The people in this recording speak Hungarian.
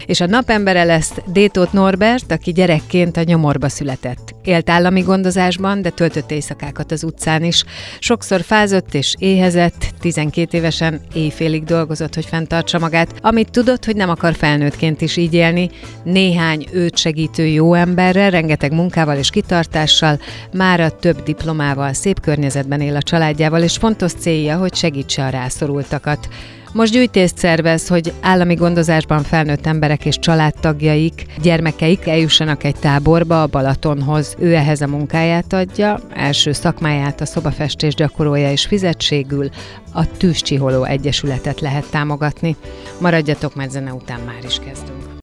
És a napembere lesz Détóth Norbert, aki gyerekként a Nyomorba született. Élt állami gondozásban, de töltött éjszakákat az utcán is. Sokszor fázott és éhezett, 12 évesen éjfélig dolgozott, hogy fenntartsa magát. Amit tudott, hogy nem akar felnőttként is így élni, néhány őt segítő jó emberrel, rengeteg munkával és kitartással, mára több diplomával, szép környezetben él a családjával, és fontos célja, hogy segítse a rászorultakat. Most gyűjtést szervez, hogy állami gondozásban felnőtt emberek és családtagjaik, gyermekeik eljussanak egy táborba a Balatonhoz. Ő ehhez a munkáját adja, első szakmáját, a szobafestés gyakorolja és fizetségül a Tűzcsiholó Egyesületet lehet támogatni. Maradjatok, mert zene után már is kezdünk.